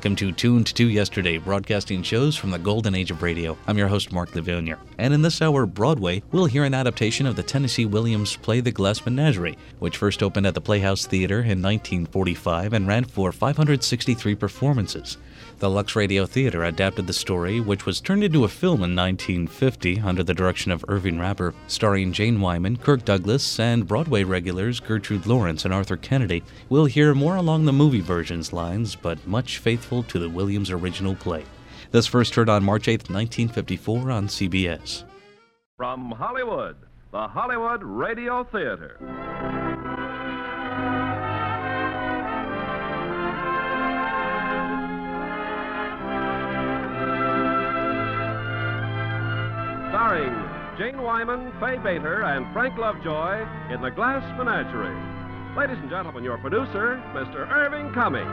Welcome to Tuned to Yesterday, broadcasting shows from the golden age of radio. I'm your host, Mark Lavillier. And in this hour, Broadway, we'll hear an adaptation of the Tennessee Williams play The Glass Menagerie, which first opened at the Playhouse Theater in 1945 and ran for 563 performances. The Lux Radio Theater adapted the story, which was turned into a film in 1950 under the direction of Irving Rapper, starring Jane Wyman, Kirk Douglas, and Broadway regulars Gertrude Lawrence and Arthur Kennedy. We'll hear more along the movie version's lines, but much faithful to the Williams original play. This first heard on March 8, 1954 on CBS. From Hollywood, the Hollywood Radio Theater. Starring Jane Wyman, Fay Bater, and Frank Lovejoy in The Glass Menagerie. Ladies and gentlemen, your producer, Mr. Irving Cummings.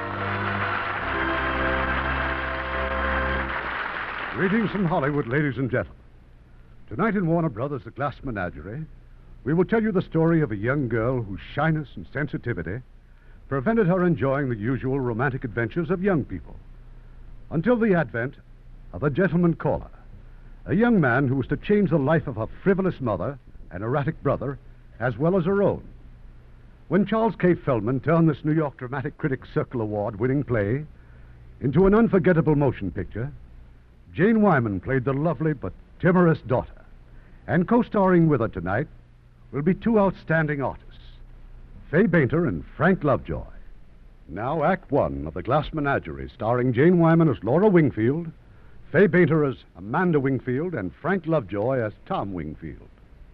Greetings from Hollywood, ladies and gentlemen. Tonight in Warner Brothers' The Glass Menagerie, we will tell you the story of a young girl whose shyness and sensitivity prevented her enjoying the usual romantic adventures of young people, until the advent of a gentleman caller, a young man who was to change the life of her frivolous mother and erratic brother, as well as her own. When Charles K. Feldman turned this New York Dramatic Critics Circle Award-winning play into an unforgettable motion picture, Jane Wyman played the lovely but timorous daughter, and co-starring with her tonight will be two outstanding artists, Fay Bater and Frank Lovejoy. Now, Act One of The Glass Menagerie, starring Jane Wyman as Laura Wingfield, Fay Bater as Amanda Wingfield, and Frank Lovejoy as Tom Wingfield.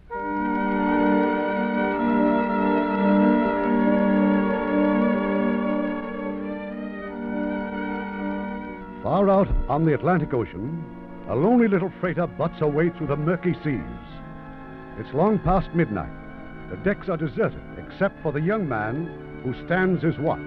Far out on the Atlantic Ocean, a lonely little freighter butts her way through the murky seas. It's long past midnight. The decks are deserted, except for the young man who stands his watch.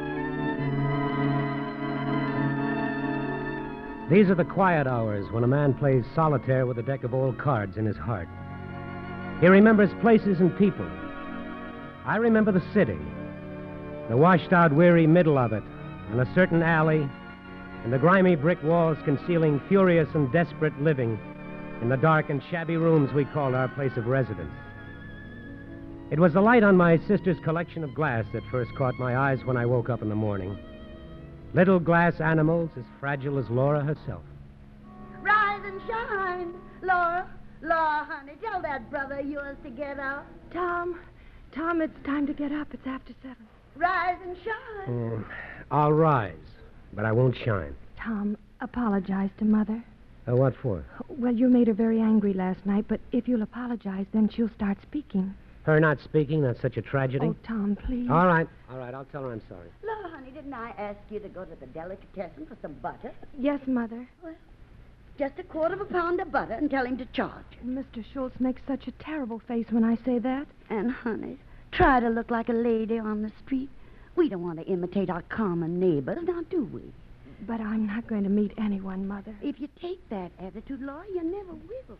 These are the quiet hours when a man plays solitaire with a deck of old cards in his heart. He remembers places and people. I remember the city, the washed-out, weary middle of it, and a certain alley, and the grimy brick walls concealing furious and desperate living in the dark and shabby rooms we called our place of residence. It was the light on my sister's collection of glass that first caught my eyes when I woke up in the morning. Little glass animals as fragile as Laura herself. Rise and shine, Laura. Laura, honey, tell that brother of yours to get up. Tom, it's time to get up. It's after 7. Rise and shine. I'll rise, but I won't shine. Tom, apologize to Mother. What for? Well, you made her very angry last night, but if you'll apologize, then she'll start speaking. Her not speaking, that's such a tragedy? Oh, Tom, please. All right, I'll tell her I'm sorry. Laura, honey, didn't I ask you to go to the delicatessen for some butter? Yes, Mother. Well, just 1/4 pound of butter and tell him to charge it. Mr. Schultz makes such a terrible face when I say that. And, honey, try to look like a lady on the street. We don't want to imitate our common neighbors, now do we? But I'm not going to meet anyone, Mother. If you take that attitude, Laura, you never will.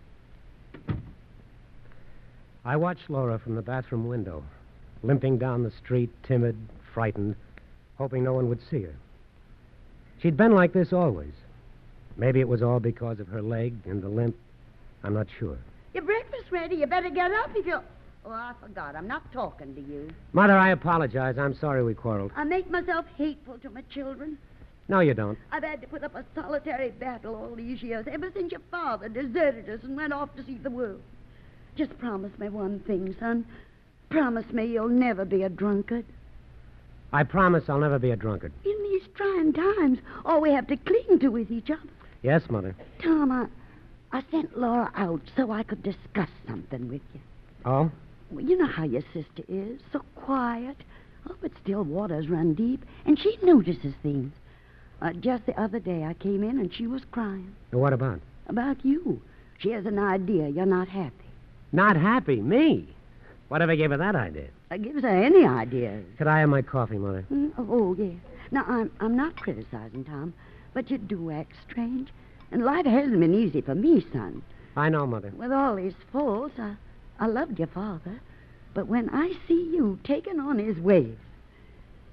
I watched Laura from the bathroom window, limping down the street, timid, frightened, hoping no one would see her. She'd been like this always. Maybe it was all because of her leg and the limp. I'm not sure. Your breakfast ready. You better get up if you... Oh, I forgot. I'm not talking to you. Mother, I apologize. I'm sorry we quarreled. I make myself hateful to my children. No, you don't. I've had to put up a solitary battle all these years, ever since your father deserted us and went off to see the world. Just promise me one thing, son. Promise me you'll never be a drunkard. I promise I'll never be a drunkard. In these trying times, all we have to cling to is each other. Yes, Mother. Tom, I sent Laura out so I could discuss something with you. Oh? Well, you know how your sister is, so quiet. Oh, but still waters run deep, and she notices things. Just the other day I came in and she was crying. What about? About you. She has an idea you're not happy. Not happy? Me? Whatever gave her that idea? Gives her any ideas. Could I have my coffee, Mother? Oh, yes. Now, I'm not criticizing, Tom, but you do act strange. And life hasn't been easy for me, son. I know, Mother. With all his faults, I loved your father. But when I see you taking on his ways,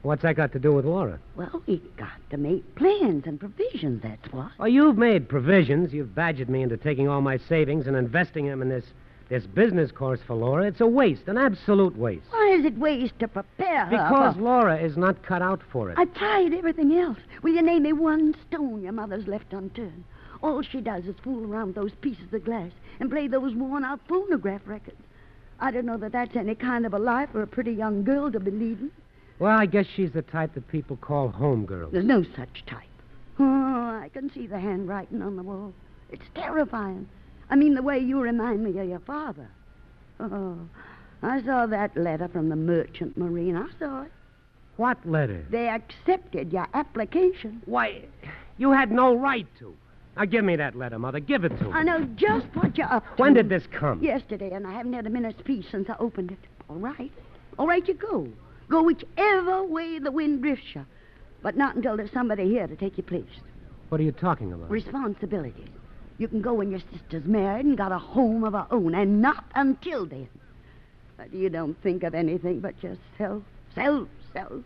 What's that got to do with Laura? Well, we got to make plans and provisions, that's what. Oh, you've made provisions. You've badgered me into taking all my savings and investing them in this business course for Laura. It's a waste, an absolute waste. Why is it waste to prepare her? Because Laura is not cut out for it. I've tried everything else. Will you name me one stone your mother's left unturned? All she does is fool around with those pieces of glass and play those worn-out phonograph records. I don't know that that's any kind of a life for a pretty young girl to be leading. Well, I guess she's the type that people call homegirls. There's no such type. Oh, I can see the handwriting on the wall. It's terrifying. I mean, the way you remind me of your father. Oh, I saw that letter from the Merchant Marine. I saw it. What letter? They accepted your application. Why, you had no right to. Now, give me that letter, Mother. Give it to me. I know just what you're up to. When did this come? Yesterday, and I haven't had a minute's peace since I opened it. All right. All right, you go. Go whichever way the wind drifts you. But not until there's somebody here to take your place. What are you talking about? Responsibilities. You can go when your sister's married and got a home of her own, and not until then. But you don't think of anything but yourself. Self. Oh,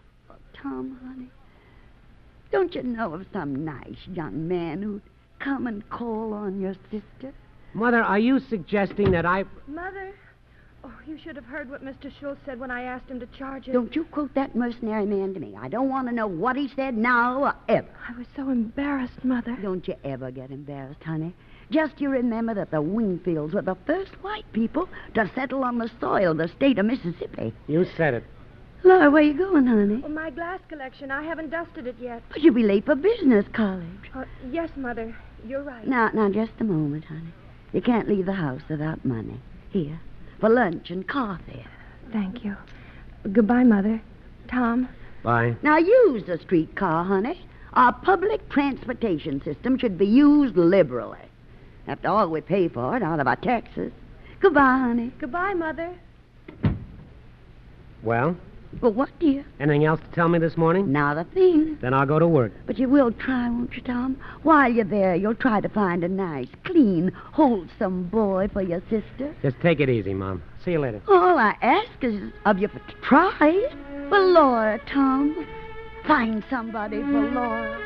Tom, honey, don't you know of some nice young man who'd come and call on your sister? Mother, are you suggesting that I... Mother, you should have heard what Mr. Schultz said when I asked him to charge us. Don't you quote that mercenary man to me. I don't want to know what he said now or ever. I was so embarrassed, Mother. Don't you ever get embarrassed, honey. Just you remember that the Wingfields were the first white people to settle on the soil of the state of Mississippi. You said it. Laura, where you going, honey? Well, my glass collection, I haven't dusted it yet. But you'll be late for business college. Yes, Mother, you're right. Now, just a moment, honey. You can't leave the house without money. Here, for lunch and car fare. Thank you. Goodbye, Mother. Tom. Bye. Now, use the streetcar, honey. Our public transportation system should be used liberally. After all, we pay for it out of our taxes. Goodbye, honey. Goodbye, Mother. Well? Well, what, dear? Anything else to tell me this morning? Not a thing. Then I'll go to work. But you will try, won't you, Tom? While you're there, you'll try to find a nice, clean, wholesome boy for your sister. Just take it easy, Mom. See you later. All I ask is of you to try. For Laura, Tom. Find somebody for Laura.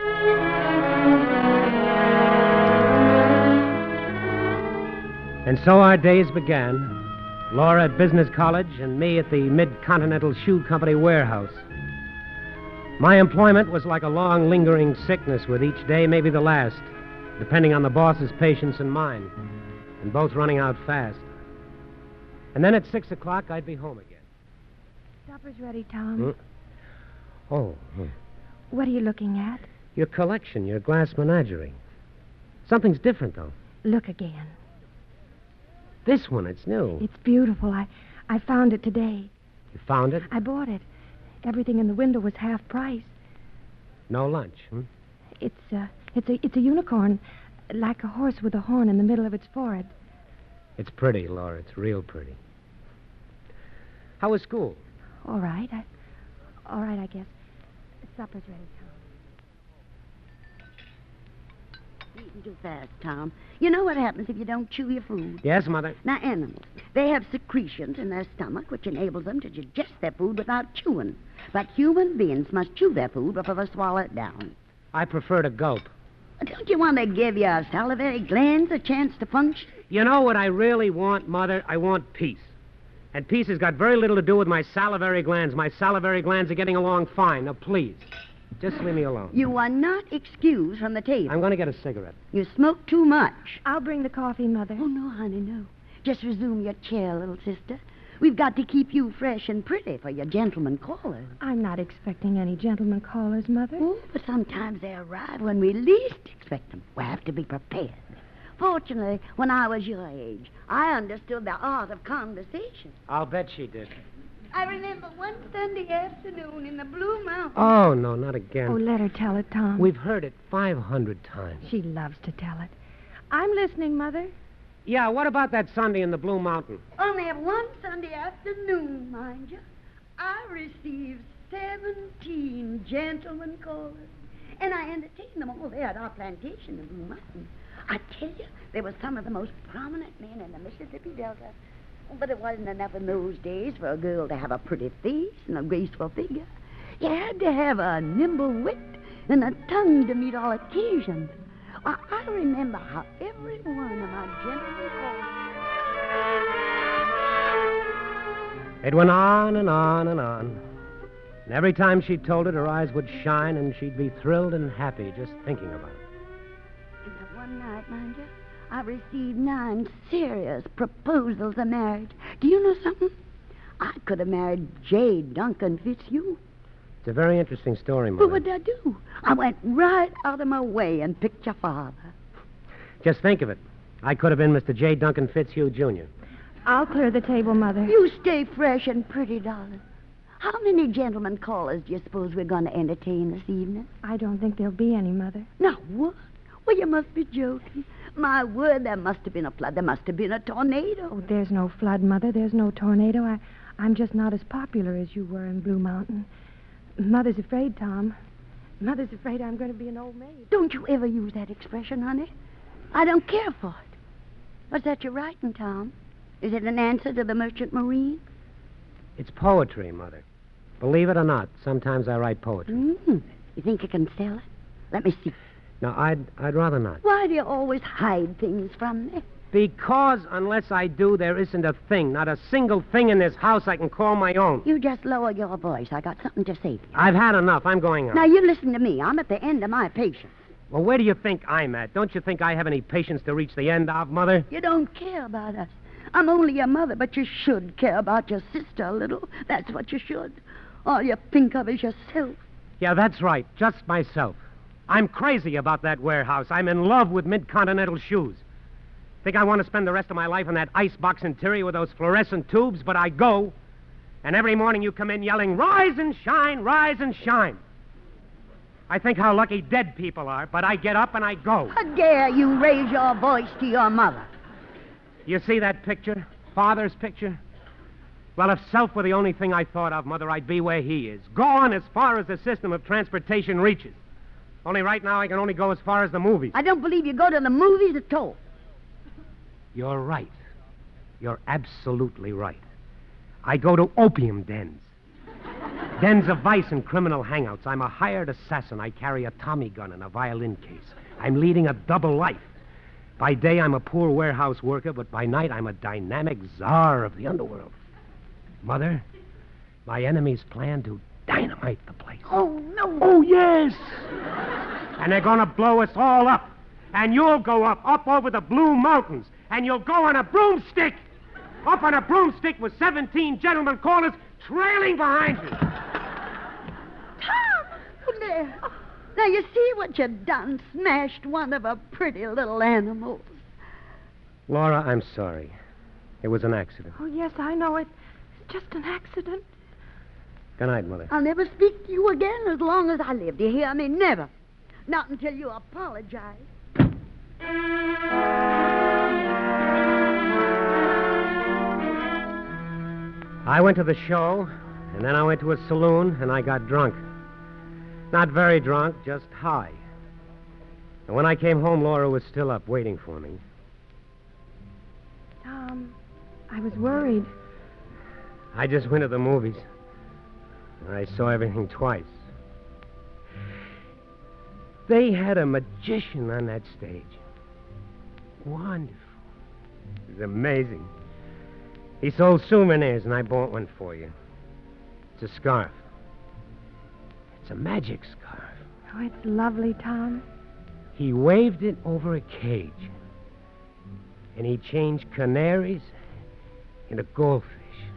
And so our days began. Laura at business college and me at the Mid-Continental Shoe Company warehouse. My employment was like a long, lingering sickness, with each day maybe the last, depending on the boss's patience and mine, and both running out fast. And then at 6 o'clock, I'd be home again. Supper's ready, Tom. Oh, What are you looking at? your collection, your glass menagerie. Something's different, though. Look again. This one, it's new. It's beautiful. I found it today. You found it? I bought it. Everything in the window was half price. No lunch, It's a unicorn, like a horse with a horn in the middle of its forehead. It's pretty, Laura. It's real pretty. How was school? All right, I guess. Supper's ready, Tom. Eating too fast, Tom. You know what happens if you don't chew your food? Yes, Mother? Now, animals, they have secretions in their stomach which enables them to digest their food without chewing. But human beings must chew their food before they swallow it down. I prefer to gulp. Don't you want to give your salivary glands a chance to function? You know what I really want, Mother? I want peace. And peace has got very little to do with my salivary glands. My salivary glands are getting along fine. Now, please, just leave me alone. You are not excused from the table. I'm going to get a cigarette. You smoke too much. I'll bring the coffee, Mother. Oh, no, honey, no. Just resume your chair, little sister. We've got to keep you fresh and pretty for your gentleman callers. I'm not expecting any gentleman callers, Mother. Oh, but sometimes they arrive when we least expect them. We have to be prepared. Fortunately, when I was your age, I understood the art of conversation. I'll bet she did. I remember one Sunday afternoon in the Blue Mountains. Oh, no, not again. Oh, let her tell it, Tom. We've heard it 500 times. She loves to tell it. I'm listening, Mother. Yeah, what about that Sunday in the Blue Mountain? Only one Sunday afternoon, mind you, I received 17 gentlemen callers. And I entertained them all there at our plantation in Blue Mountain. I tell you, they were some of the most prominent men in the Mississippi Delta. But it wasn't enough in those days for a girl to have a pretty face and a graceful figure. You had to have a nimble wit and a tongue to meet all occasions. Why, I remember how every one of my gentlemen called. It went on and on and on. And every time she told it, her eyes would shine, and she'd be thrilled and happy just thinking about it. And that one night, mind you, I received 9 serious proposals of marriage. Do you know something? I could have married J. Duncan Fitzhugh. It's a very interesting story, Mother. But what did I do? I went right out of my way and picked your father. Just think of it. I could have been Mr. J. Duncan Fitzhugh, Jr. I'll clear the table, Mother. You stay fresh and pretty, darling. How many gentlemen callers do you suppose we're going to entertain this evening? I don't think there'll be any, Mother. Now, what? Well, you must be joking. My word, there must have been a flood. There must have been a tornado. Oh, there's no flood, Mother. There's no tornado. I'm just not as popular as you were in Blue Mountain. Mother's afraid, Tom. Mother's afraid I'm going to be an old maid. Don't you ever use that expression, honey. I don't care for it. What's that you're writing, Tom? Is it an answer to the Merchant Marine? It's poetry, Mother. Believe it or not, sometimes I write poetry. You think you can sell it? Let me see. No, I'd rather not. Why do you always hide things from me? Because unless I do, there isn't a thing, not a single thing in this house I can call my own. You just lower your voice. I got something to say to you. I've had enough. I'm going on. Now, you listen to me. I'm at the end of my patience. Well, where do you think I'm at? Don't you think I have any patience to reach the end of, Mother? You don't care about us. I'm only your mother, but you should care about your sister a little. That's what you should. All you think of is yourself. Yeah, that's right. Just myself. I'm crazy about that warehouse. I'm in love with Mid-Continental shoes. Think I want to spend the rest of my life in that icebox interior with those fluorescent tubes, but I go, and every morning you come in yelling, "Rise and shine, rise and shine." I think how lucky dead people are, but I get up and I go. How dare you raise your voice to your mother? You see that picture? Father's picture? Well, if self were the only thing I thought of, Mother, I'd be where he is. Gone as far as the system of transportation reaches. Only right now I can only go as far as the movies. I don't believe you go to the movies at all. You're right. You're absolutely right. I go to opium dens. Dens of vice and criminal hangouts. I'm a hired assassin. I carry a Tommy gun and a violin case. I'm leading a double life. By day, I'm a poor warehouse worker, but by night, I'm a dynamic czar of the underworld. Mother, my enemies plan to dynamite the place. Oh, no. Oh, yes. And they're going to blow us all up. And you'll go up over the Blue Mountains. And you'll go on a broomstick. Up on a broomstick with 17 gentlemen callers trailing behind you. Tom! Oh, there. Now, you see what you've done? Smashed one of our pretty little animals. Laura, I'm sorry. It was an accident. Oh, yes, I know it. It's just an accident. Good night, Mother. I'll never speak to you again as long as I live. Do you hear me? Never. Not until you apologize. I went to the show, and then I went to a saloon, and I got drunk. Not very drunk, just high. And when I came home, Laura was still up waiting for me. Tom, I was worried. I just went to the movies. I saw everything twice. They had a magician on that stage. Wonderful. It was amazing. He sold souvenirs, and I bought one for you. It's a scarf. It's a magic scarf. Oh, it's lovely, Tom. He waved it over a cage. And he changed canaries into goldfish.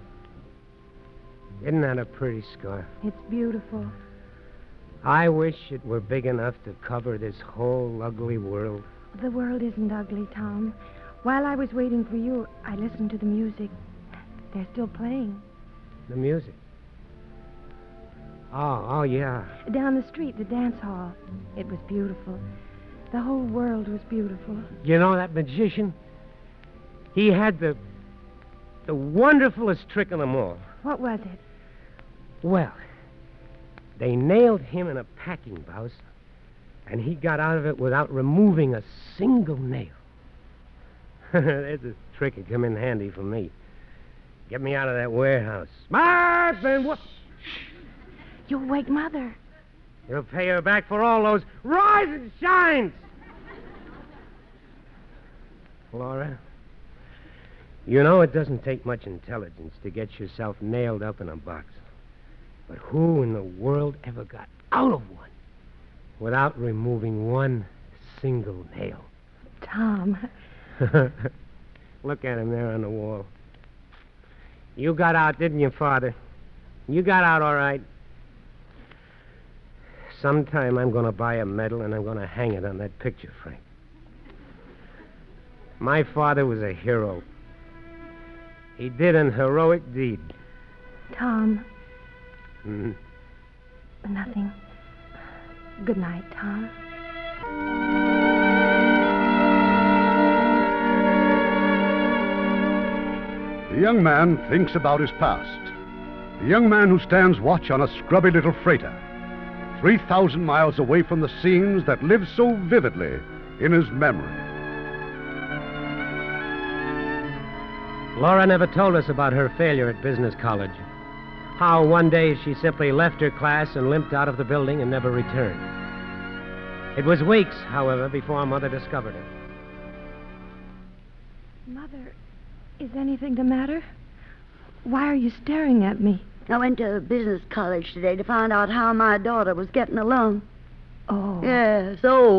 Isn't that a pretty scarf? It's beautiful. I wish it were big enough to cover this whole ugly world. The world isn't ugly, Tom. While I was waiting for you, I listened to the music. They're still playing. The music? Oh, yeah. Down the street, the dance hall. It was beautiful. The whole world was beautiful. You know that magician? He had the wonderfulest trick of them all. What was it? Well, they nailed him in a packing box, and he got out of it without removing a single nail. There's a trick that come in handy for me. Get me out of that warehouse. Marvin, what? You'll wake Mother. You'll pay her back for all those rise and shines. Laura, you know it doesn't take much intelligence to get yourself nailed up in a box. But who in the world ever got out of one without removing one single nail? Tom. Look at him there on the wall. You got out, didn't you, Father? You got out all right. Sometime I'm going to buy a medal and I'm going to hang it on that picture, Frank. My father was a hero. He did an heroic deed. Tom. Mm-hmm. Nothing. Good night, Tom. The young man thinks about his past. The young man who stands watch on a scrubby little freighter, 3,000 miles away from the scenes that live so vividly in his memory. Laura never told us about her failure at business college. How one day she simply left her class and limped out of the building and never returned. It was weeks, however, before Mother discovered her. Mother, is anything the matter? Why are you staring at me? I went to business college today to find out how my daughter was getting along. Oh. Yes,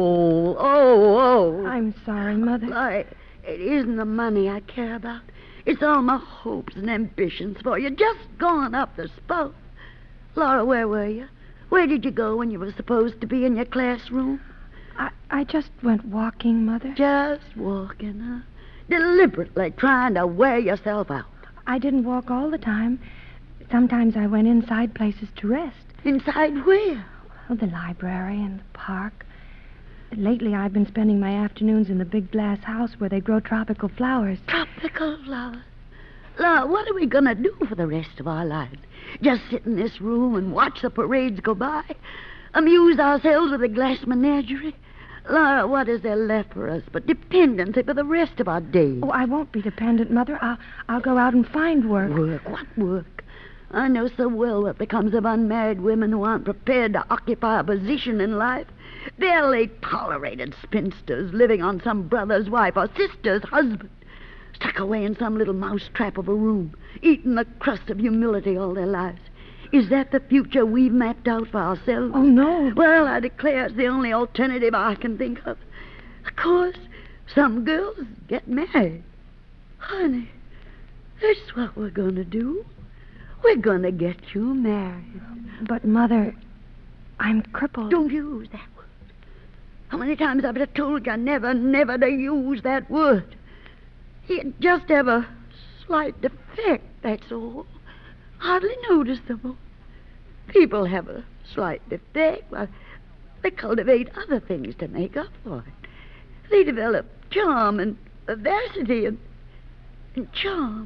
oh. I'm sorry, Mother. Why, it isn't the money I care about. It's all my hopes and ambitions for you. Just gone up the spout. Laura, where were you? Where did you go when you were supposed to be in your classroom? I just went walking, Mother. Just walking, huh? Deliberately trying to wear yourself out. I didn't walk all the time. Sometimes I went inside places to rest. Inside where? Well, the library and the park. Lately, I've been spending my afternoons in the big glass house where they grow tropical flowers. Tropical flowers? Laura, what are we going to do for the rest of our lives? Just sit in this room and watch the parades go by? Amuse ourselves with the glass menagerie? Laura, what is there left for us but dependency for the rest of our days? Oh, I won't be dependent, Mother. I'll go out and find work. Work? What work? I know so well what becomes of unmarried women who aren't prepared to occupy a position in life. Barely tolerated spinsters living on some brother's wife or sister's husband, stuck away in some little mousetrap of a room, eating the crust of humility all their lives. Is that the future we've mapped out for ourselves? Oh, no. Well, I declare it's the only alternative I can think of. Of course, some girls get married. Honey, that's what we're going to do. We're going to get you married. But, Mother, I'm crippled. Don't use that word. How many times I've told you never to use that word. You just have a slight defect, that's all. Hardly noticeable. People have a slight defect. Well, they cultivate other things to make up for it. They develop charm and vivacity and charm.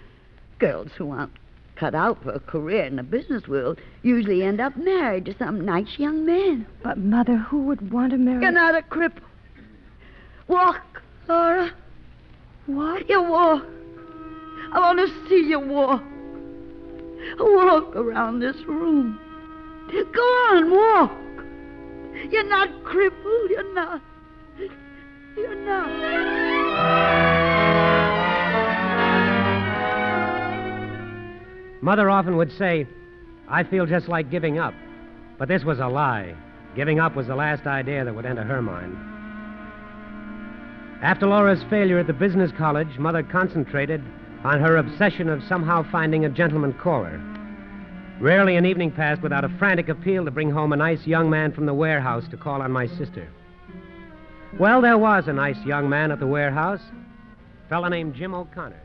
Girls who aren't cut out for a career in the business world usually end up married to some nice young man. But, Mother, who would want to marry... You're not a cripple. Walk, Laura. What? You walk. I want to see you walk. Walk around this room. Go on, walk. You're not crippled. You're not. You're not. Mother often would say, I feel just like giving up. But this was a lie. Giving up was the last idea that would enter her mind. After Laura's failure at the business college, Mother concentrated on her obsession of somehow finding a gentleman caller. Rarely an evening passed without a frantic appeal to bring home a nice young man from the warehouse to call on my sister. Well, there was a nice young man at the warehouse, a fella named Jim O'Connor.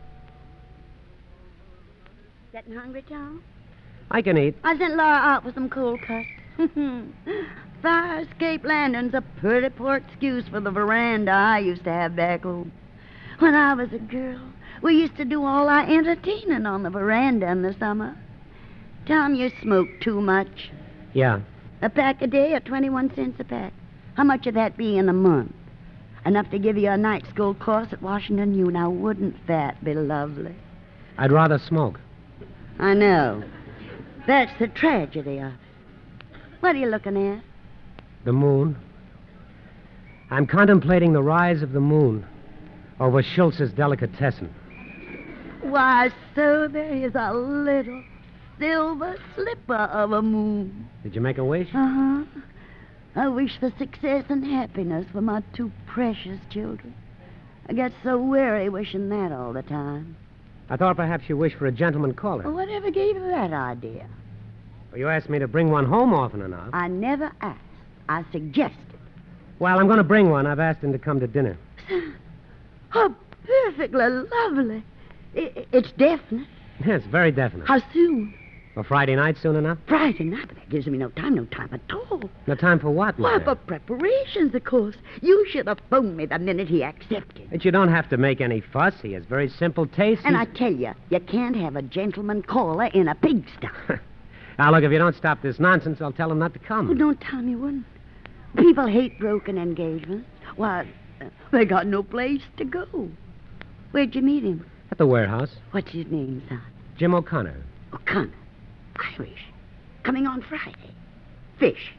Getting hungry, Tom? I can eat. I sent Laura out for some cold cuts. Fire escape lantern's a pretty poor excuse for the veranda I used to have back home. When I was a girl, we used to do all our entertaining on the veranda in the summer. Tom, you smoke too much. Yeah. A pack a day or 21 cents a pack. How much would that be in a month? Enough to give you a night school course at Washington U. Now, wouldn't that be lovely? I'd rather smoke. I know. That's the tragedy of it. What are you looking at? The moon. I'm contemplating the rise of the moon over Schultz's delicatessen. Why, so there is a little silver slipper of a moon. Did you make a wish? Uh-huh. I wish for success and happiness for my two precious children. I get so weary wishing that all the time. I thought perhaps you wished for a gentleman caller. Well, whatever gave you that idea? Well, you asked me to bring one home often enough. I never asked. I suggested. Well, I'm going to bring one. I've asked him to come to dinner. Oh, perfectly lovely. It's definite. Yes, very definite. How soon? For Friday night, soon enough? Friday night, but that gives me no time at all. No time for what, Why, Mother? for preparations, of course. You should have phoned me the minute he accepted. But you don't have to make any fuss. He has very simple tastes. And I tell you can't have a gentleman caller in a pigsty. Now, look, if you don't stop this nonsense, I'll tell him not to come. Oh, don't tell me one. People hate broken engagements. Why, they got no place to go. Where'd you meet him? At the warehouse. What's his name, son? Jim O'Connor. O'Connor. Irish. Coming on Friday. Fish.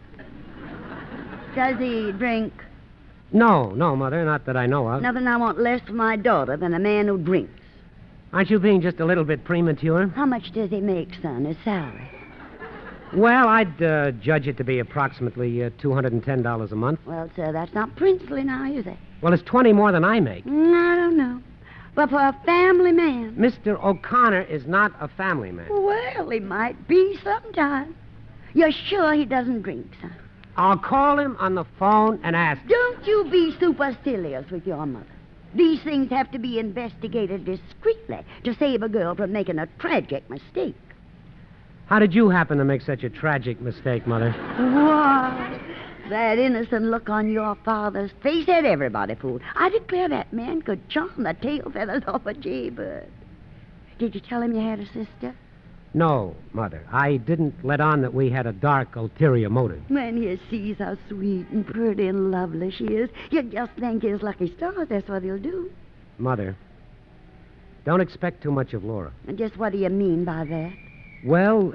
Does he drink? No, Mother, not that I know of. Nothing I want less for my daughter than a man who drinks. Aren't you being just a little bit premature? How much does he make, son, his salary? Well, I'd judge it to be approximately $210 a month. Well, sir, that's not princely now, is it? Well, it's 20 more than I make. I don't know. But for a family man... Mr. O'Connor is not a family man. Well, he might be sometime. You're sure he doesn't drink, son? I'll call him on the phone and ask. Don't you be supercilious with your mother. These things have to be investigated discreetly to save a girl from making a tragic mistake. How did you happen to make such a tragic mistake, Mother? Why, that innocent look on your father's face had everybody fooled. I declare that man could charm the tail feathers off a jaybird. Did you tell him you had a sister? No, Mother. I didn't let on that we had a dark, ulterior motive. When he sees how sweet and pretty and lovely she is, he'll just thank his lucky stars. That's what he'll do. Mother, don't expect too much of Laura. And just what do you mean by that? Well,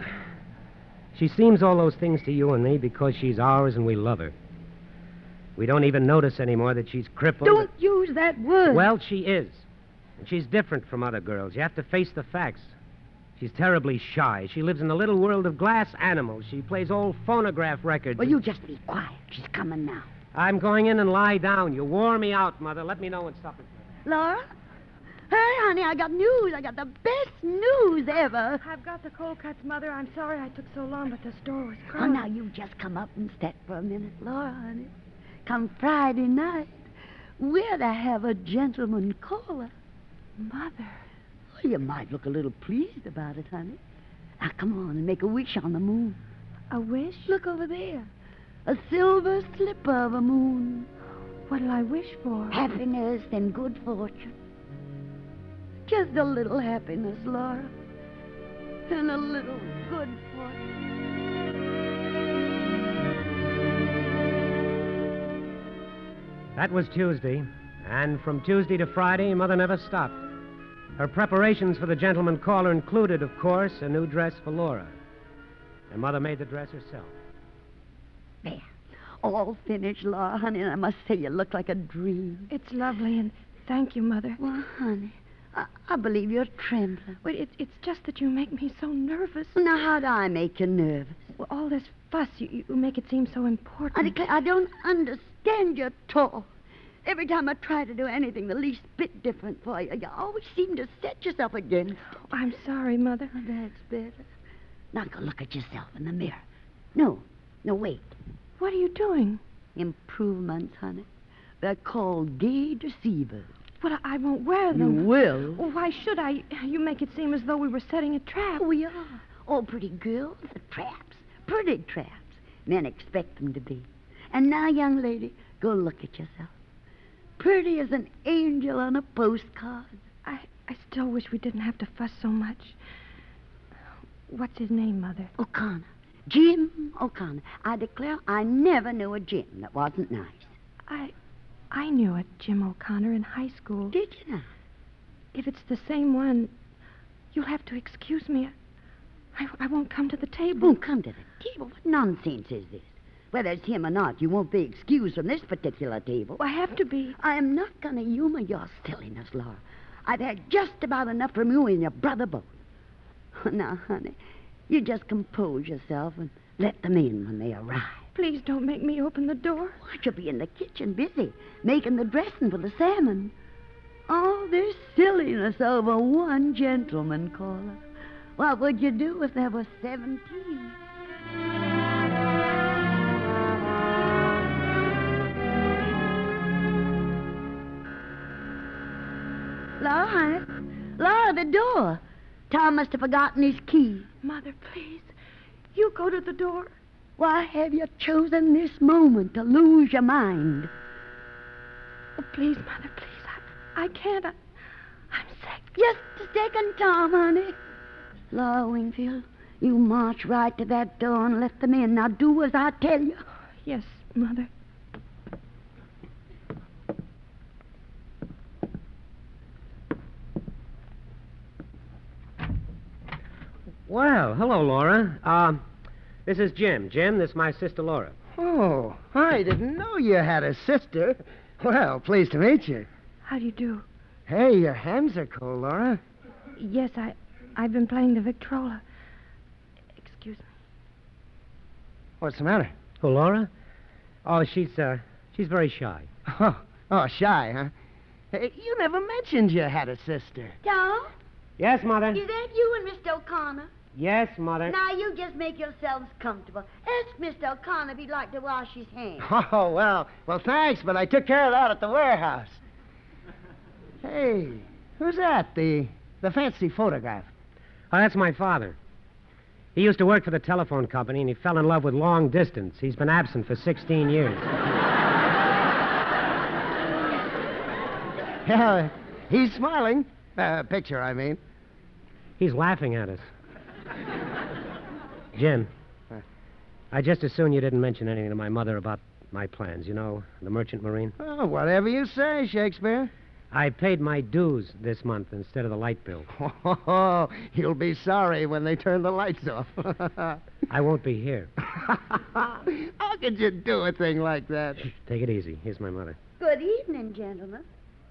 she seems all those things to you and me because she's ours and we love her. We don't even notice anymore that she's crippled. Don't use that word. Well, she is. And she's different from other girls. You have to face the facts. She's terribly shy. She lives in a little world of glass animals. She plays old phonograph records. Well, you just be quiet. She's coming now. I'm going in and lie down. You wore me out, Mother. Let me know when supper's ready. Laura? Hey, honey, I got news. I got the best news ever. I've got the cold cuts, Mother. I'm sorry I took so long, but the store was Oh, crowded. now you just come up and sit for a minute, Laura, honey. Come Friday night, we're to have a gentleman caller. Mother. Well, you might look a little pleased about it, honey. Now, come on and make a wish on the moon. A wish? Look over there. A silver slipper of a moon. What'll I wish for? Happiness and good fortune. Just a little happiness, Laura. And a little good fortune. That was Tuesday. And from Tuesday to Friday, Mother never stopped. Her preparations for the gentleman caller included, of course, a new dress for Laura. And Mother made the dress herself. There. All finished, Laura, honey, and I must say you look like a dream. It's lovely, and thank you, Mother. Well, honey, I believe you're trembling. Well, it's just that you make me so nervous. Now, how'd I make you nervous? Well, all this fuss, you make it seem so important. I declare, I don't understand you at all. Every time I try to do anything the least bit different for you, you always seem to set yourself against it. I'm sorry, Mother. Oh, that's better. Now go look at yourself in the mirror. No, wait. What are you doing? Improvements, honey. They're called gay deceivers. Well, I won't wear You them. will. Well, why should I? You make it seem as though we were setting a trap. We are. All pretty girls are traps. Pretty traps. Men expect them to be. And now, young lady, go look at yourself. Pretty as an angel on a postcard. I still wish we didn't have to fuss so much. What's his name, Mother? O'Connor. Jim O'Connor. I declare I never knew a Jim that wasn't nice. I knew a Jim O'Connor in high school. Did you now? If it's the same one, you'll have to excuse me. I won't come to the table. Won't come to the table? What nonsense is this? Whether it's him or not, you won't be excused from this particular table. I have to be. I am not going to humor your silliness, Laura. I've had just about enough from you and your brother both. Now, honey, you just compose yourself and let them in when they arrive. Please don't make me open the door. What, you'll be in the kitchen busy making the dressing for the salmon. All this silliness over one gentleman caller. What would you do if there were 17? Laura, honey. Laura, the door. Tom must have forgotten his key. Mother, please. You go to the door. Why have you chosen this moment to lose your mind? Oh, please, Mother, please. I can't. I'm sick. Just a second, Tom, honey. Laura Wingfield, you march right to that door and let them in. Now do as I tell you. Yes, Mother. Well, hello, Laura. This is Jim. Jim, this is my sister, Laura. Oh, I didn't know you had a sister. Well, pleased to meet you. How do you do? Hey, your hands are cold, Laura. Yes, I've been playing the Victrola. Excuse me. What's the matter? Oh, Laura? Oh, she's very shy. Oh, shy, huh? Hey, you never mentioned you had a sister. Tom, Yes, Mother? is that you and Mr. O'Connor? Yes, Mother. Now, you just make yourselves comfortable. Ask Mr. O'Connor if he'd like to wash his hands. Oh, well, thanks, but I took care of that at the warehouse. Hey, who's that? The fancy photograph. Oh, that's my father. He used to work for the telephone company, and he fell in love with long distance. He's been absent for 16 years. Yeah, he's smiling. Picture, I mean. He's laughing at us. Jim, I just as soon you didn't mention anything to my mother about my plans. You know, the Merchant Marine. Oh, whatever you say, Shakespeare. I paid my dues this month instead of the light bill. Oh, you'll be sorry when they turn the lights off. I won't be here. How could you do a thing like that? Take it easy. Here's my mother. Good evening, gentlemen.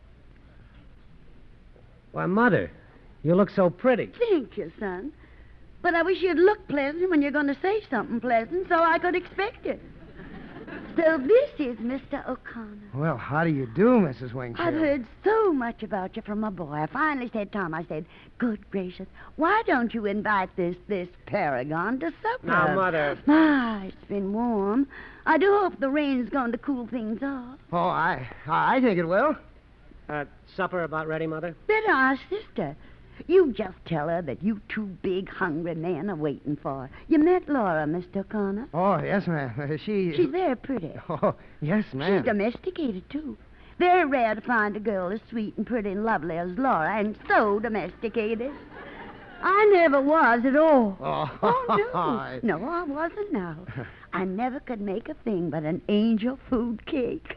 Why, Mother, you look so pretty. Thank you, son. But I wish you'd look pleasant when you're going to say something pleasant so I could expect it. So this is Mr. O'Connor. Well, how do you do, Mrs. Wingfield? I've heard so much about you from a boy. I finally said, Tom, I said, good gracious, why don't you invite this paragon to supper? Now, Mother. My, it's been warm. I do hope the rain's going to cool things off. Oh, I think it will. Supper about ready, Mother? Better ask sister. You just tell her that you two big, hungry men are waiting for her. You met Laura, Mr. O'Connor. Oh, yes, ma'am. She's very pretty. Oh, yes, ma'am. She's domesticated, too. Very rare to find a girl as sweet and pretty and lovely as Laura, and so domesticated. I never was at all. Oh, no. No, I wasn't now. I never could make a thing but an angel food cake.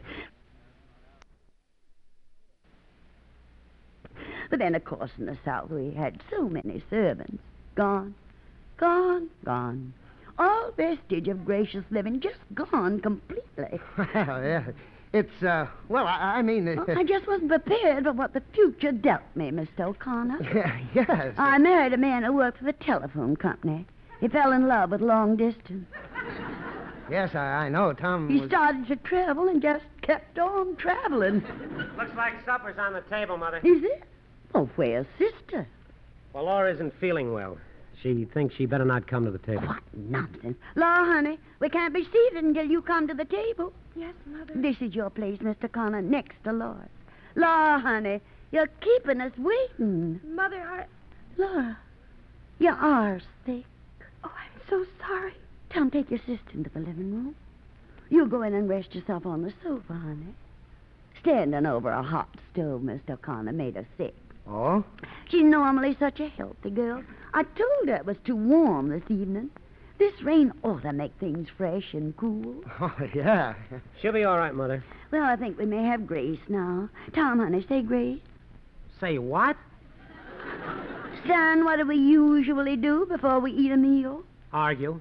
But then, of course, in the South, we had so many servants. Gone, gone, gone. All vestige of gracious living just gone completely. Well, yeah. It's, I mean... I just wasn't prepared for what the future dealt me, Mr. O'Connor. Yes. I married a man who worked for the telephone company. He fell in love with long distance. Yes, I know. Tom He was... started to travel and just kept on traveling. Looks like supper's on the table, Mother. Is it? Oh, where's sister? Well, Laura isn't feeling well. She thinks she better not come to the table. What nonsense. Laura, honey, we can't be seated until you come to the table. Yes, Mother. This is your place, Mr. Connor, next to Laura's. Laura, honey, you're keeping us waiting. Mother, Laura, you are sick. Oh, I'm so sorry. Tom, take your sister into the living room. You go in and rest yourself on the sofa, honey. Standing over a hot stove, Mr. O'Connor, made her sick. Oh? She's normally such a healthy girl. I told her it was too warm this evening. This rain ought to make things fresh and cool. Oh, yeah. She'll be all right, Mother. Well, I think we may have grace now. Tom, honey, say grace. Say what? Son, what do we usually do before we eat a meal? Argue.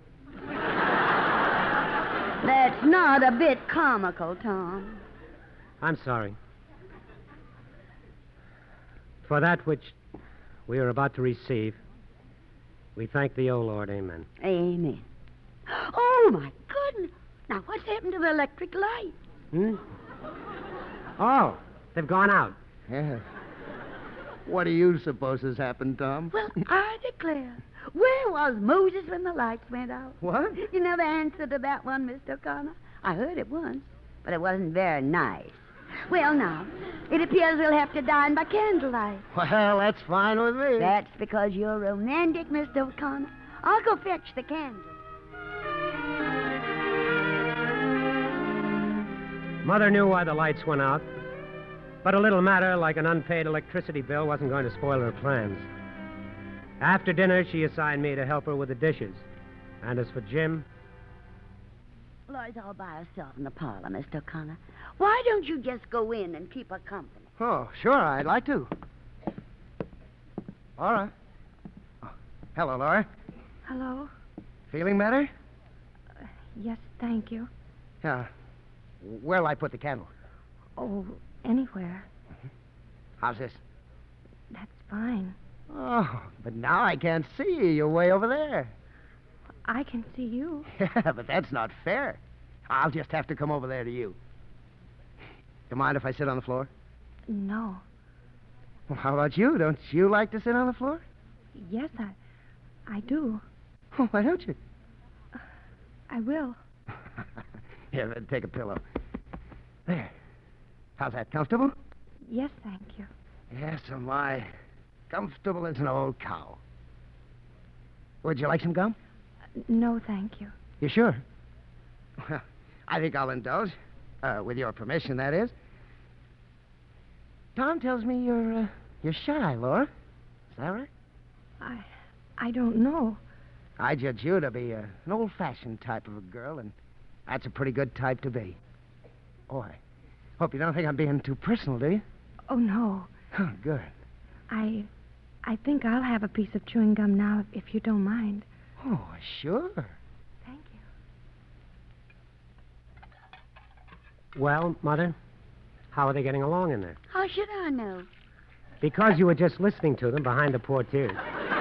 That's not a bit comical, Tom. I'm sorry. For that which we are about to receive, we thank thee, O Lord. Amen. Amen. Oh, my goodness. Now, what's happened to the electric light? Oh, they've gone out. Yeah. What do you suppose has happened, Tom? Well, I declare. Where was Moses when the lights went out? What? You know the answer to that one, Mr. O'Connor? I heard it once, but it wasn't very nice. Well, now, it appears we'll have to dine by candlelight. Well, that's fine with me. That's because you're romantic, Mr. O'Connor. I'll go fetch the candles. Mother knew why the lights went out, but a little matter like an unpaid electricity bill wasn't going to spoil her plans. After dinner, she assigned me to help her with the dishes. And as for Jim... Laura's all by herself in the parlor, Mr. O'Connor. Why don't you just go in and keep her company? Oh, sure, I'd like to. All right. Oh, hello, Laura. Hello? Feeling better? Yes, thank you. Yeah. Where'll I put the candle? Oh, anywhere. How's this? That's fine. Oh, but now I can't see you. You're way over there. I can see you. Yeah, but that's not fair. I'll just have to come over there to you. You mind if I sit on the floor? No. Well, how about you? Don't you like to sit on the floor? Yes, I do. Oh, why don't you? I will. Here, then take a pillow. There. How's that? Comfortable? Yes, thank you. Yes, am I. Comfortable as an old cow. Would you like some gum? No, thank you. You sure? Well, I think I'll indulge. With your permission, that is. Tom tells me you're shy, Laura. Is that right? I don't know. I judge you to be an old-fashioned type of a girl, and that's a pretty good type to be. Oh, I hope you don't think I'm being too personal, do you? Oh, no. Oh, good. I think I'll have a piece of chewing gum now, if you don't mind. Oh, sure. Thank you. Well, Mother, how are they getting along in there? How should I know? Because you were just listening to them behind the portiere.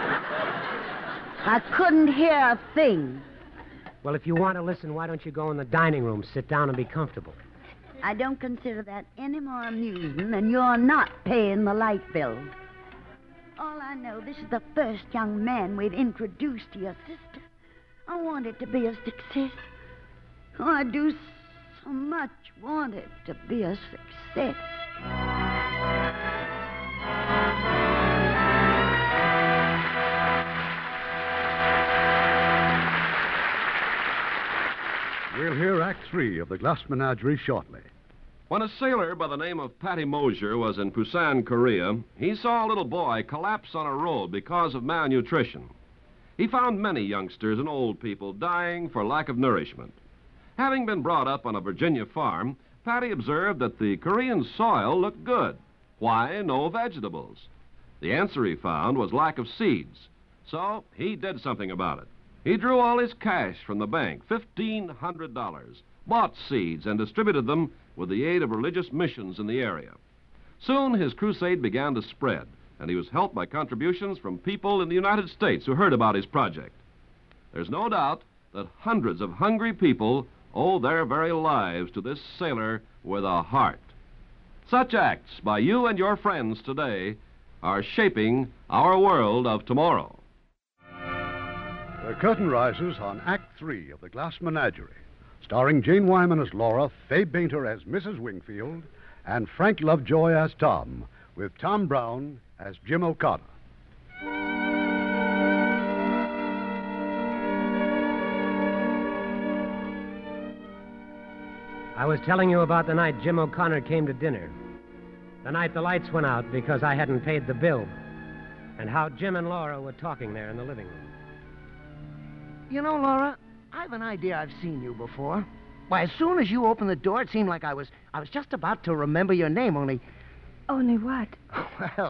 I couldn't hear a thing. Well, if you want to listen, why don't you go in the dining room, sit down, and be comfortable? I don't consider that any more amusing than you're not paying the light bill. All I know, this is the first young man we've introduced to your sister. I want it to be a success. Oh, I do so much want it to be a success. We'll hear Act 3 of The Glass Menagerie shortly. When a sailor by the name of Patty Mosier was in Busan, Korea, he saw a little boy collapse on a road because of malnutrition. He found many youngsters and old people dying for lack of nourishment. Having been brought up on a Virginia farm, Patty observed that the Korean soil looked good. Why no vegetables? The answer he found was lack of seeds. So he did something about it. He drew all his cash from the bank, $1,500, bought seeds and distributed them with the aid of religious missions in the area. Soon his crusade began to spread, and he was helped by contributions from people in the United States who heard about his project. There's no doubt that hundreds of hungry people owe their very lives to this sailor with a heart. Such acts by you and your friends today are shaping our world of tomorrow. The curtain rises on Act 3 of The Glass Menagerie, starring Jane Wyman as Laura, Fay Bainter as Mrs. Wingfield, and Frank Lovejoy as Tom, with Tom Brown as Jim O'Connor. I was telling you about the night Jim O'Connor came to dinner. The night the lights went out because I hadn't paid the bill. And how Jim and Laura were talking there in the living room. You know, Laura, I've an idea I've seen you before. Why, as soon as you opened the door, it seemed like I was just about to remember your name, only... Only what? Well,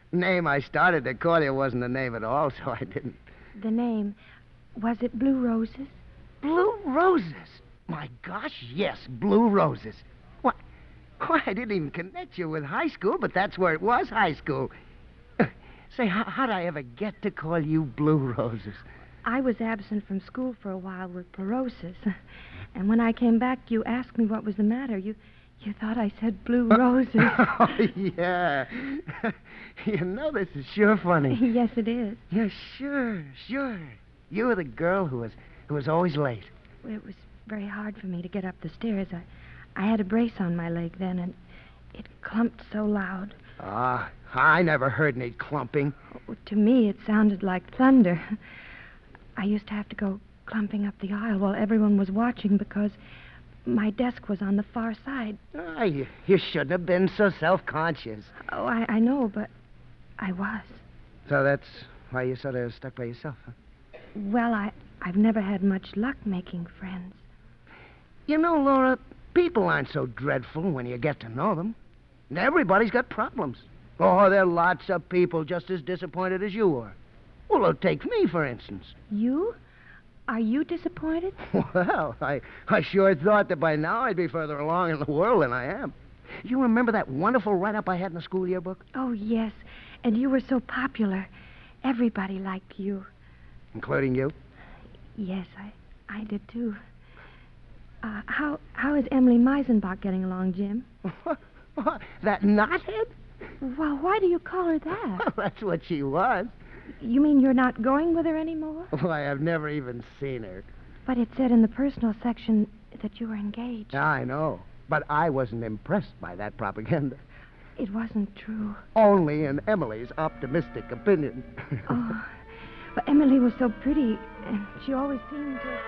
Name I started to call you wasn't the name at all, so I didn't. The name, was it Blue Roses? Blue Roses? My gosh, yes, Blue Roses. Why, I didn't even connect you with high school, but that's where it was, high school. Say, how'd I ever get to call you Blue Roses? I was absent from school for a while with chlorosis. And when I came back, you asked me what was the matter. You thought I said Blue Roses. Oh, yeah. You know, this is sure funny. Yes, it is. Yeah, sure. You were the girl who was always late. It was very hard for me to get up the stairs. I had a brace on my leg then, and it clumped so loud. Ah, I never heard any clumping. Oh, to me, it sounded like thunder. I used to have to go clumping up the aisle while everyone was watching because my desk was on the far side. Oh, you shouldn't have been so self-conscious. Oh, I know, but I was. So that's why you sort of stuck by yourself, huh? Well, I've never had much luck making friends. You know, Laura, people aren't so dreadful when you get to know them. Everybody's got problems. Oh, there are lots of people just as disappointed as you are. Well, take me, for instance. You? Are you disappointed? Well, I sure thought that by now I'd be further along in the world than I am. You remember that wonderful write-up I had in the school yearbook? Oh, yes. And you were so popular. Everybody liked you. Including you? Yes, I did, too. How is Emily Meisenbach getting along, Jim? That knothead? Well, why do you call her that? Well, that's what she was. You mean you're not going with her anymore? Why, I've never even seen her. But it said in the personal section that you were engaged. I know. But I wasn't impressed by that propaganda. It wasn't true. Only in Emily's optimistic opinion. Oh, but Emily was so pretty, and she always seemed to...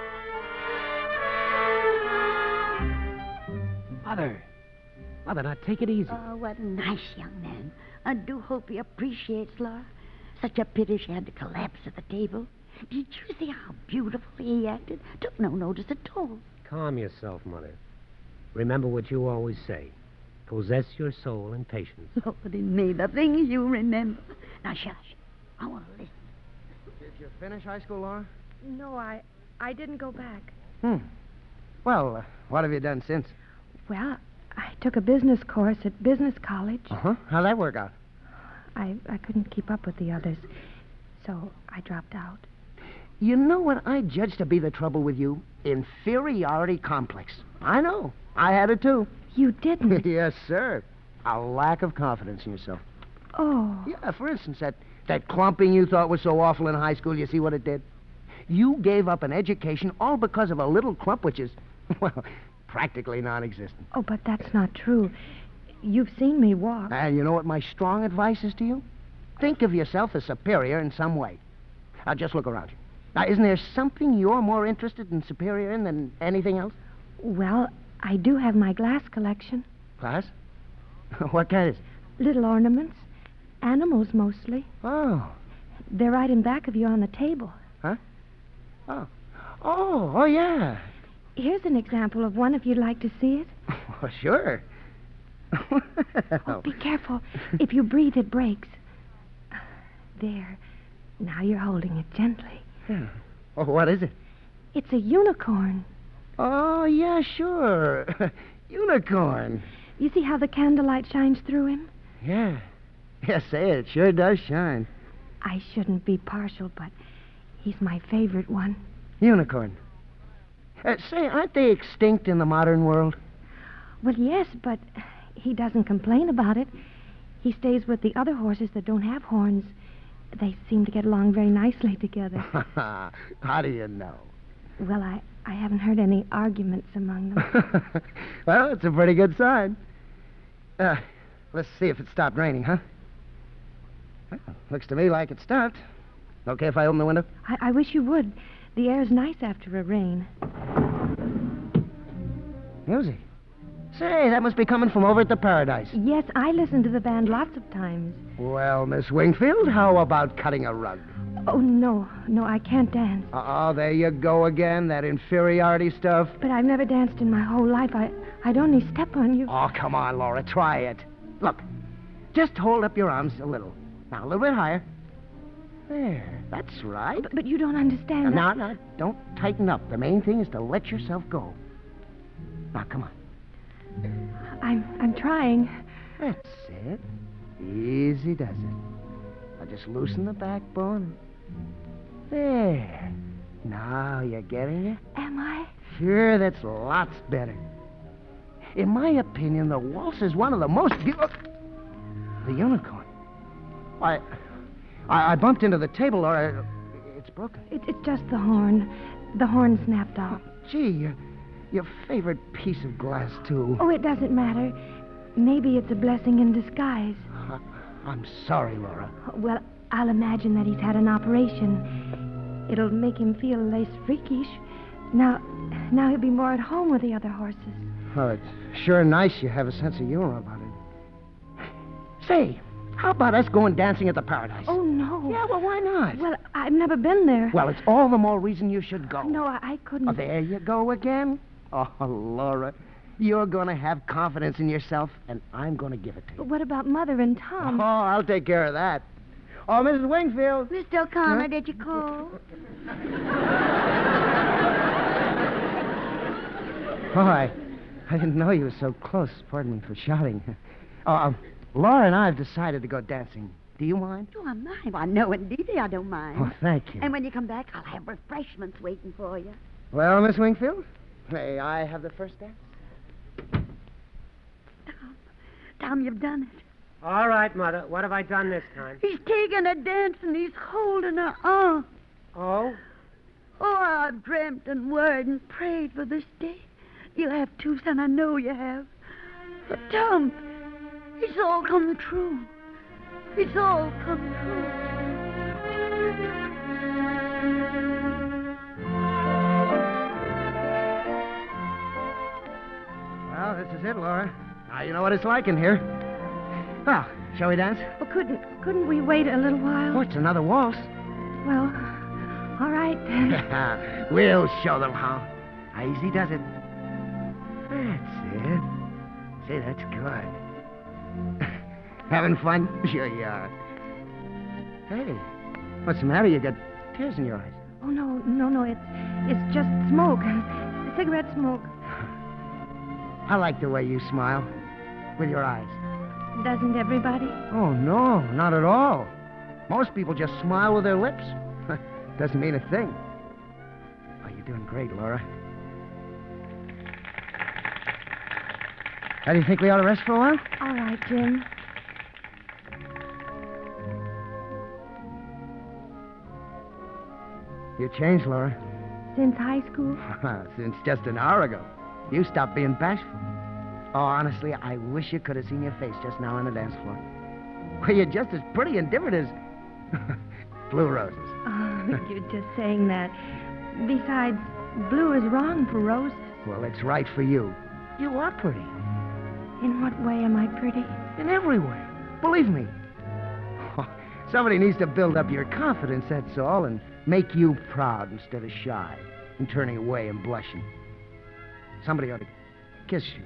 Mother, now take it easy. Oh, what a nice young man. I do hope he appreciates Laura. Such a pity she had to collapse at the table. Did you see how beautifully he acted? Took no notice at all. Calm yourself, Mother. Remember what you always say. Possess your soul in patience. Lord, in me, the things you remember. Now, shush. I want to listen. Did you finish high school, Laura? No, I didn't go back. Well, what have you done since? Well, I took a business course at business college. Uh-huh. How'd that work out? I couldn't keep up with the others, so I dropped out. You know what I judge to be the trouble with you? Inferiority complex. I know. I had it, too. You didn't? Yes, sir. A lack of confidence in yourself. Oh. Yeah, for instance, that clumping you thought was so awful in high school, you see what it did? You gave up an education all because of a little clump which is, well, practically non-existent. Oh, but that's not true. You've seen me walk. And you know what my strong advice is to you? Think of yourself as superior in some way. Now, just look around you. Now, isn't there something you're more interested in superior in than anything else? Well, I do have my glass collection. Glass? What kind is it? Little ornaments. Animals, mostly. Oh. They're right in back of you on the table. Huh? Oh, yeah. Here's an example of one if you'd like to see it. Oh, sure. Oh, be careful. If you breathe, it breaks. There. Now you're holding it gently. Yeah. Oh, what is it? It's a unicorn. Oh, yeah, sure. Unicorn. You see how the candlelight shines through him? Yeah. Yes, say it sure does shine. I shouldn't be partial, but he's my favorite one. Unicorn. Say, aren't they extinct in the modern world? Well, yes, but he doesn't complain about it. He stays with the other horses that don't have horns. They seem to get along very nicely together. How do you know? Well, I haven't heard any arguments among them. Well, it's a pretty good sign. Let's see if it stopped raining, huh? Well, looks to me like it stopped. Okay if I open the window? I wish you would. The air's nice after a rain. Music. Say, that must be coming from over at the Paradise. Yes, I listen to the band lots of times. Well, Miss Wingfield, how about cutting a rug? Oh, no, I can't dance. Oh, there you go again, that inferiority stuff. But I've never danced in my whole life. I'd only step on you. Oh, come on, Laura, try it. Look, just hold up your arms a little. Now, a little bit higher. There, that's right. But you don't understand. Now, don't tighten up. The main thing is to let yourself go. Now, come on. I'm trying. That's it. Easy does it. Now, just loosen the backbone. There. Now you're getting it? Am I? Sure, that's lots better. In my opinion, the waltz is one of the most beautiful... The unicorn. I bumped into the table, or it's broken. It's just the horn. The horn snapped off. Gee, your favorite piece of glass, too. Oh, it doesn't matter. Maybe it's a blessing in disguise. I'm sorry, Laura. Well, I'll imagine that he's had an operation. It'll make him feel less freakish. Now he'll be more at home with the other horses. Well, it's sure nice you have a sense of humor about it. Say, how about us going dancing at the Paradise? Oh, no. Yeah, well, why not? Well, I've never been there. Well, it's all the more reason you should go. No, I couldn't. Oh, there you go again. Oh, Laura, you're going to have confidence in yourself, and I'm going to give it to you. But what about Mother and Tom? Oh, I'll take care of that. Oh, Mrs. Wingfield. Mr. O'Connor, did you call? Oh, I didn't know you were so close. Pardon me for shouting. Laura and I have decided to go dancing. Do you mind? Do I mind? Well, no, indeed, I don't mind. Oh, thank you. And when you come back, I'll have refreshments waiting for you. Well, Miss Wingfield, may I have the first dance? Tom, you've done it. All right, Mother. What have I done this time? He's taking a dance and he's holding her arm. Oh? Oh, I've dreamt and worried and prayed for this day. You have too, son. I know you have. But, Tom, it's all come true. It's all come true. Well, this is it, Laura. Now you know what it's like in here. Well, shall we dance? Well, couldn't we wait a little while? Oh, it's another waltz. Well, all right. We'll show them how easy does it. That's it. See, that's good. Having fun? Sure you are. Hey, what's the matter? You got tears in your eyes. Oh, no. It's just smoke. Cigarette smoke. I like the way you smile with your eyes. Doesn't everybody? Oh, no, not at all. Most people just smile with their lips. Doesn't mean a thing. Oh, you're doing great, Laura. How do you think we ought to rest for a while? All right, Jim. You changed, Laura. Since high school? Since just an hour ago. You stopped being bashful. Oh, honestly, I wish you could have seen your face just now on the dance floor. Well, you're just as pretty and different as blue roses. Oh, you're just saying that. Besides, blue is wrong for roses. Well, it's right for you. You are pretty. In what way am I pretty? In every way. Believe me. Oh, somebody needs to build up your confidence, that's all, and make you proud instead of shy and turning away and blushing. Somebody ought to kiss you.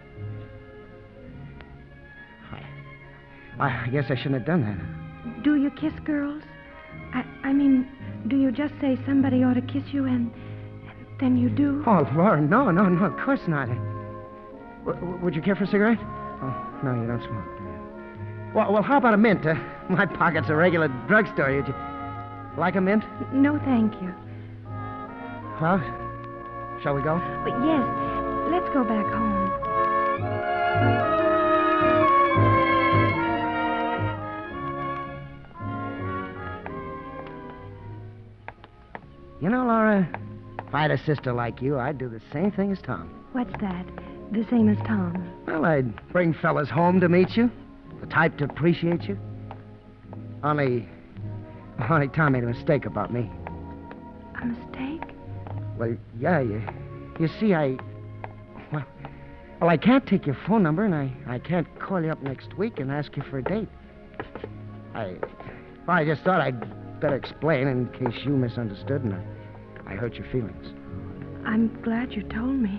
I guess I shouldn't have done that. Do you kiss girls? I mean, do you just say somebody ought to kiss you and then you do? Oh, Laura, no, of course not. Would you care for a cigarette? Oh, no, you don't smoke. Well, how about a mint? My pocket's a regular drugstore. Would you like a mint? No, thank you. Well, shall we go? But yes, let's go back home. You know, Laura, if I had a sister like you, I'd do the same thing as Tom. What's that? The same as Tom? Well, I'd bring fellas home to meet you, the type to appreciate you. Only Tom made a mistake about me. A mistake? Well, yeah, you see, I can't take your phone number, and I can't call you up next week and ask you for a date. I just thought I'd better explain in case you misunderstood and I hurt your feelings. I'm glad you told me.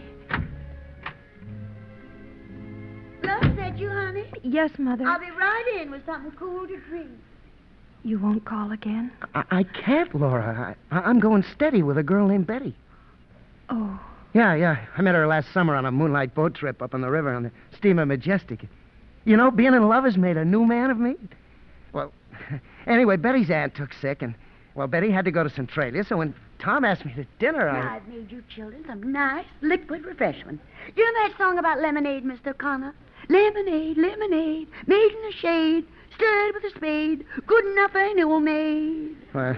Love, is that you, honey? Yes, Mother. I'll be right in with something cool to drink. You won't call again? I can't, Laura. I'm going steady with a girl named Betty. Oh, Yeah. I met her last summer on a moonlight boat trip up on the river on the steamer Majestic. You know, being in love has made a new man of me. Well, anyway, Betty's aunt took sick, and, well, Betty had to go to Centralia, so when Tom asked me to dinner, Now, I've made you children some nice liquid refreshment. You know that song about lemonade, Mr. O'Connor? Lemonade, lemonade, made in the shade, stirred with a spade, good enough for any old maid.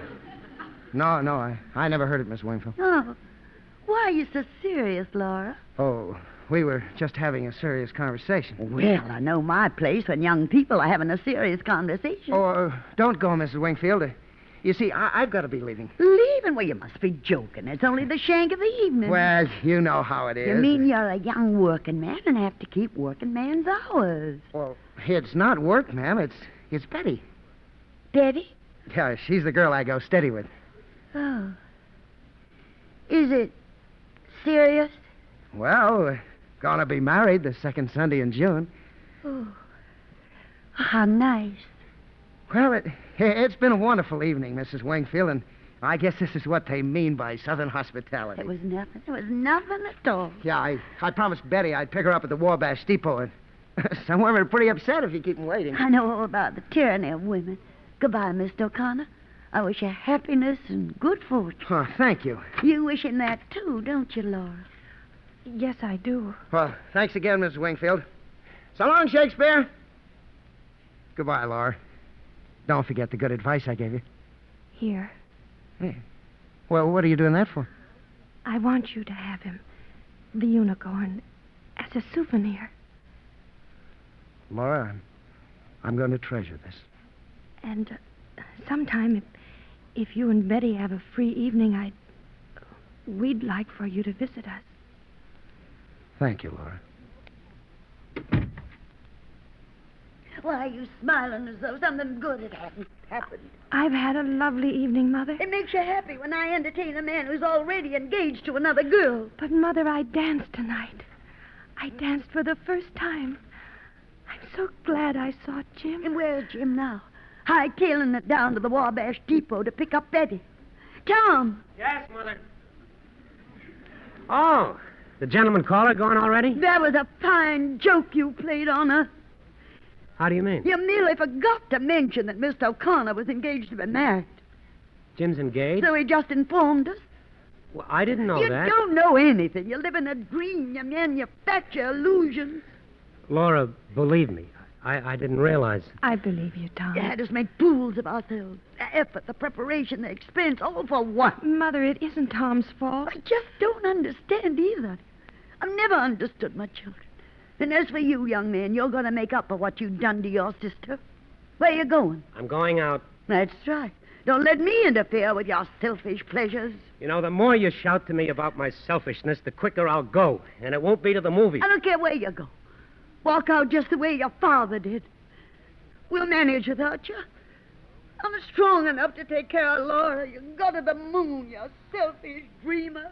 No, I never heard it, Miss Wingfield. Oh, why are you so serious, Laura? Oh, we were just having a serious conversation. Well, I know my place when young people are having a serious conversation. Oh, don't go, Mrs. Wingfield. You see, I've got to be leaving. Leaving? Well, you must be joking. It's only the shank of the evening. Well, you know how it is. You mean you're a young working man and have to keep working man's hours? Well, it's not work, ma'am. It's Betty. Betty? Yeah, she's the girl I go steady with. Oh. Is it serious? Well, we're gonna be married the second Sunday in June. Oh. How nice. Well, it's been a wonderful evening, Mrs. Wingfield, and I guess this is what they mean by Southern hospitality. It was nothing. It was nothing at all. Yeah, I promised Betty I'd pick her up at the Wabash Depot, and some women are pretty upset if you keep them waiting. I know all about the tyranny of women. Goodbye, Mr. O'Connor. I wish you happiness and good fortune. Oh, thank you. You wishing that, too, don't you, Laura? yes, I do. Well, thanks again, Mrs. Wingfield. So long, Shakespeare. Goodbye, Laura. Don't forget the good advice I gave you. Here. Yeah. Well, what are you doing that for? I want you to have him, the unicorn, as a souvenir. Laura, I'm going to treasure this. And sometime, if you and Betty have a free evening, we'd like for you to visit us. Thank you, Laura. Why are you smiling as though something good had happened? I've had a lovely evening, Mother. It makes you happy when I entertain a man who's already engaged to another girl. But, Mother, I danced tonight. I danced for the first time. I'm so glad I saw Jim. And where's Jim now? Hightailing it down to the Wabash Depot to pick up Betty. Tom! Yes, Mother. Oh, the gentleman caller gone already? That was a fine joke you played on her. How do you mean? You merely forgot to mention that Mr. O'Connor was engaged to be married. Jim's engaged? So he just informed us. Well, I didn't know You that. don't know anything. You live in a dream. You manufacture illusions. Laura, believe me, I didn't realize. I believe you, Tom. You had us make fools of ourselves. The effort, the preparation, the expense, all for what? Mother, it isn't Tom's fault. I just don't understand either. I've never understood my children. And as for you, young man, you're going to make up for what you've done to your sister. Where you going? I'm going out. That's right. Don't let me interfere with your selfish pleasures. You know, the more you shout to me about my selfishness, the quicker I'll go. And it won't be to the movies. I don't care where you go. Walk out just the way your father did. We'll manage without you. I'm strong enough to take care of Laura. You go to the moon, you selfish dreamer.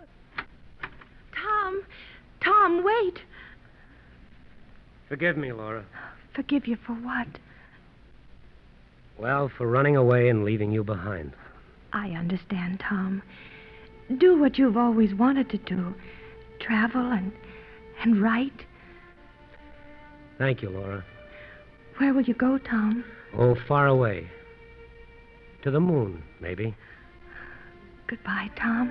Tom, wait. Forgive me, Laura. Forgive you for what? Well, for running away and leaving you behind. I understand, Tom. Do what you've always wanted to do. Travel and write. Thank you, Laura. Where will you go, Tom? Oh, far away. To the moon, maybe. Goodbye, Tom.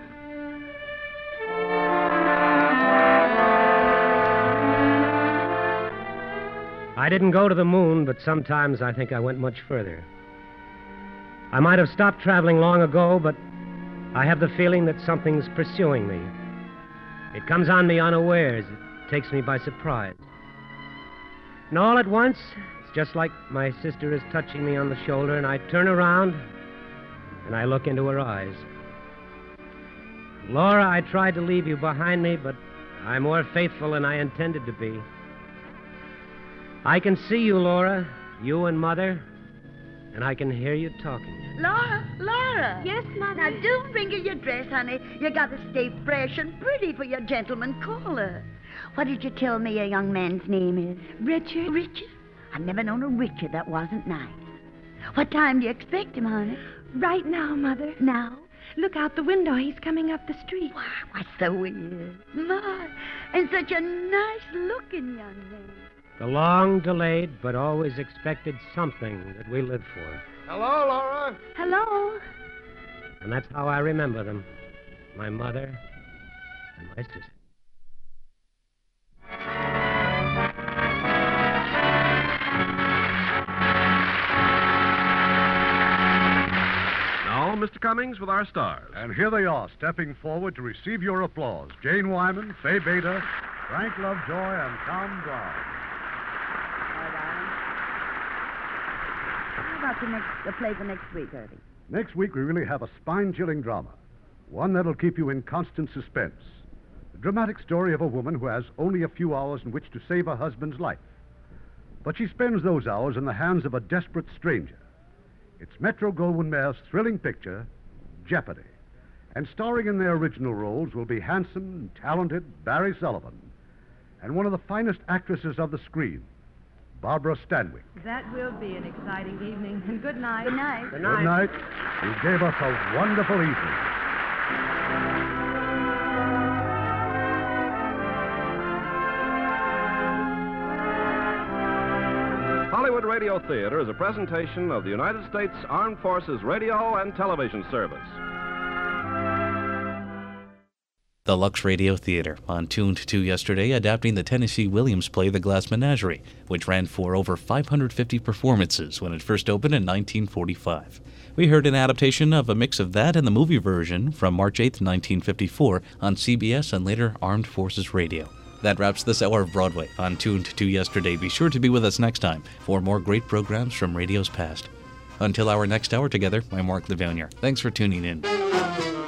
I didn't go to the moon, but sometimes I think I went much further. I might have stopped traveling long ago, but I have the feeling that something's pursuing me. It comes on me unawares. It takes me by surprise. And all at once, it's just like my sister is touching me on the shoulder, and I turn around, and I look into her eyes. Laura, I tried to leave you behind me, but I'm more faithful than I intended to be. I can see you, Laura, you and Mother, and I can hear you talking. Laura. Yes, Mother. Now, do bring her your dress, honey. You got to stay fresh and pretty for your gentleman caller. What did you tell me a young man's name is? Richard? Richard? I've never known a Richard that wasn't nice. What time do you expect him, honey? Right now, Mother. Now? Look out the window. He's coming up the street. Why, so he is. My, and such a nice-looking young man. The long-delayed but always expected something that we live for. Hello, Laura. Hello. And that's how I remember them. My mother and my sister. Now, Mr. Cummings with our stars. And here they are, stepping forward to receive your applause. Jane Wyman, Fay Beta, Frank Lovejoy, and Tom Brown. How about the play for next week, Irving? Next week, we really have a spine-chilling drama. One that'll keep you in constant suspense. The dramatic story of a woman who has only a few hours in which to save her husband's life. But she spends those hours in the hands of a desperate stranger. It's Metro-Goldwyn-Mayer's thrilling picture, Jeopardy. And starring in their original roles will be handsome and talented Barry Sullivan and one of the finest actresses of the screen, Barbara Stanwyck. That will be an exciting evening. And good night. Good night. Good night. You gave us a wonderful evening. Hollywood Radio Theater is a presentation of the United States Armed Forces Radio and Television Service. The Lux Radio Theater, on Tuned 2 yesterday, adapting the Tennessee Williams play The Glass Menagerie, which ran for over 550 performances when it first opened in 1945. We heard an adaptation of a mix of that and the movie version from March 8, 1954, on CBS and later Armed Forces Radio. That wraps this hour of Broadway on Tuned 2 yesterday. Be sure to be with us next time for more great programs from radio's past. Until our next hour together, I'm Mark Livonia. Thanks for tuning in.